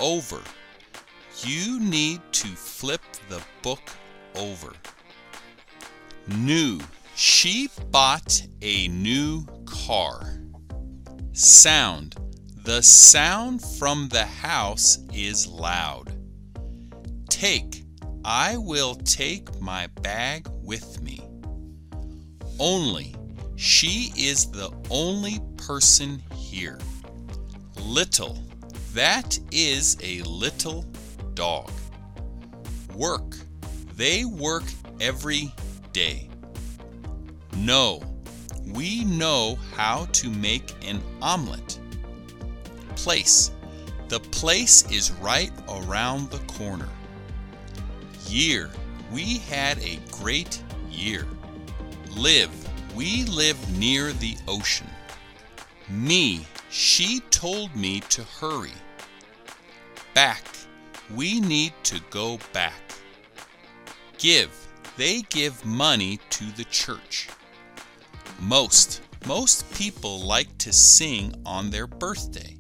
over. You need to flip the book over. New. She bought a new car. Sound. The sound from the house is loud. Take. I will take my bag with me. Only. She is the only person here. Little. That is a little dog. Work. They work every day. Know. We know how to make an omelet. Place. The place is right around the corner. Year. We had a great year. Live. We live near the ocean. Me. She told me to hurry. Back. We need to go back. Give. They give money to the church. Most. Most people like to sing on their birthday.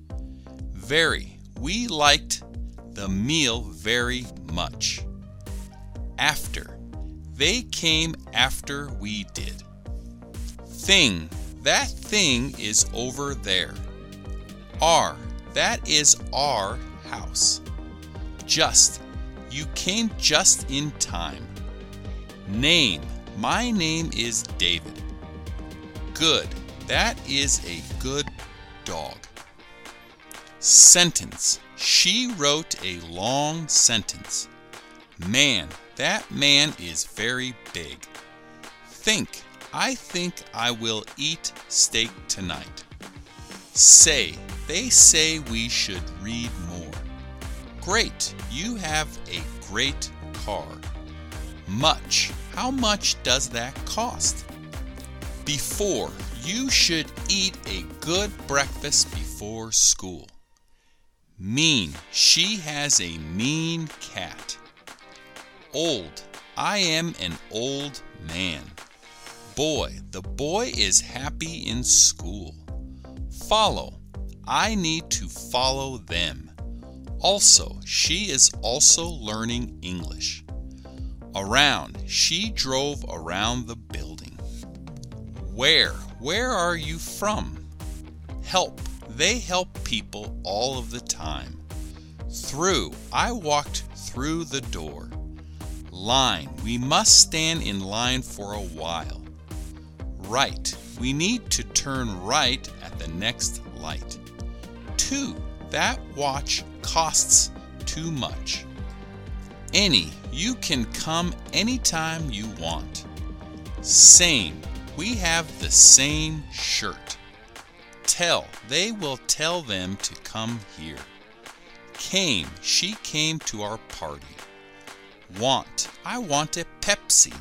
Very. We liked the meal very much. After. They came after we did. Thing. That thing is over there. Our. That is our house. Just. You came just in time. Name. My name is David. Good. That is a good dog. Sentence. She wrote a long sentence. Man. That man is very big. Think. I think I will eat steak tonight. Say. They say we should read more. Great. You have a great car. Much. How much does that cost? Before. You should eat a good breakfast before school. Mean. She has a mean cat. Old. I am an old man. Boy. The boy is happy in school. Follow. I need to follow them. Also. She is also learning English. Around. She drove around the building. Where? Where are you from? Help. They help people all of the time. Through. I walked through the door. Line. We must stand in line for a while. Right. We need to turn right at the next light. 2. That watch costs too much. Any. You can come anytime you want. Same. We have the same shirt. Tell. They will tell them to come here. Came. She came to our party. Want. I want a Pepsi.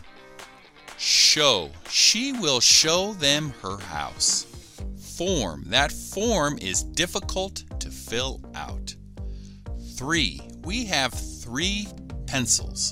Show. She will show them her house. Form. That form is difficult to fill out. 3. We have 3 pencils.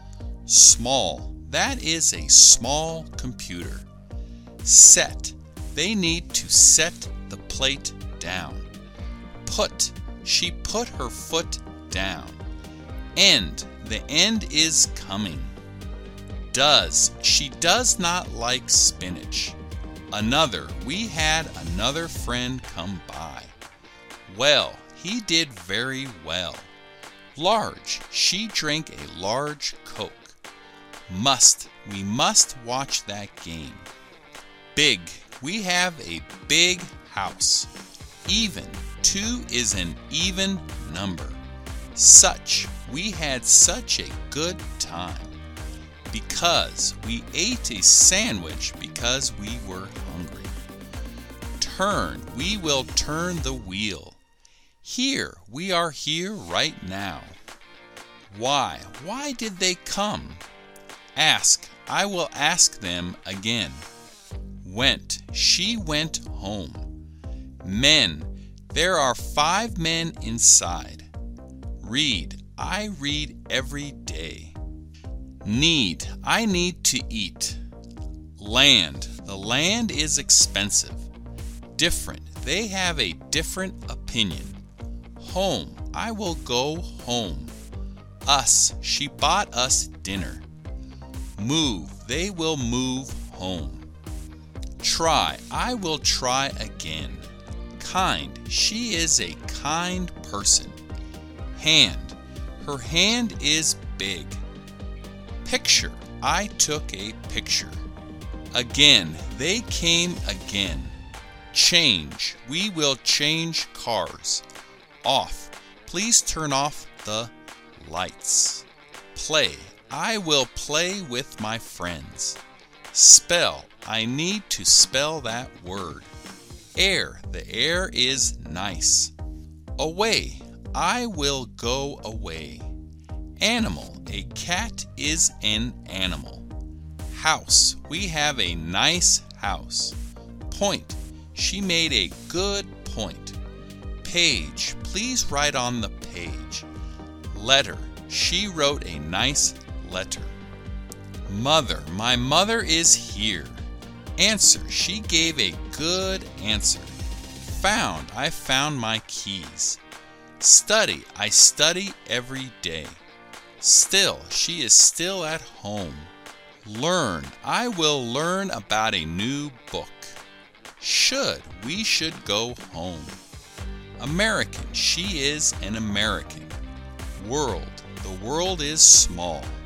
Small. That is a small computer. Set. They need to set the plate down. Put. She put her foot down. End. The end is coming. Does. She does not like spinach. Another. We had another friend come by. Well. He did very well. Large. She drank a large Coke. Must. We must watch that game. Big. We have a big house. Even. 2 is an even number. Such. We had such a good time. Because. We ate a sandwich because we were hungry. Turn. We will turn the wheel. Here. We are here right now. Why? Why did they come? Ask. I will ask them again. Went. She went home. Men. There are 5 men inside. Read. I read every day. Need. I need to eat. Land. The land is expensive. Different. They have a different opinion. Home. I will go home. Us, she bought us dinner. Move, they will move home. Try, I will try again. Kind, she is a kind person. Hand, her hand is big. Picture, I took a picture. Again, they came again. Change, we will change cars. Off, please turn off the lights. Play, I will play with my friends. Spell, I need to spell that word. Air, the air is nice. Away, I will go away. Animal, a cat is an animal. House, we have a nice house. Point, she made a good point. Page, please write on the page. Letter, she wrote a nice letter. Mother, my mother is here. Answer, she gave a good answer. Found, I found my keys. Study, I study every day. Still, she is still at home. Learn, I will learn about a new book. Should, we should go home. American, she is an American. World, the world is small.